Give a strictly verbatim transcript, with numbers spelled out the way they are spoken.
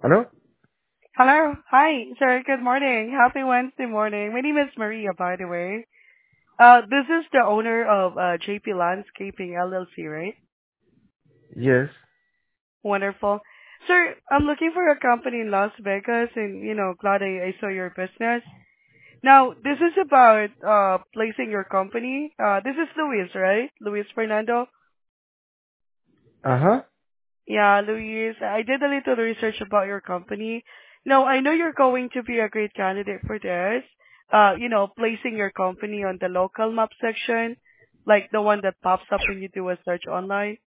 Hello? Hello. Hi, sir. Good morning. Happy Wednesday morning. My name is Maria, by the way. Uh, this is the owner of uh, J P Landscaping L L C, right? Yes. Wonderful. Sir, I'm looking for a company in Las Vegas and, you know, glad I, I saw your business. Now, this is about uh, placing your company. Uh, this is Luis, right? Luis Fernando? Uh-huh. Yeah, Luis, I did a little research about your company. No, I know you're going to be a great candidate for this. Uh, you know, placing your company on the local map section, like the one that pops up when you do a search online.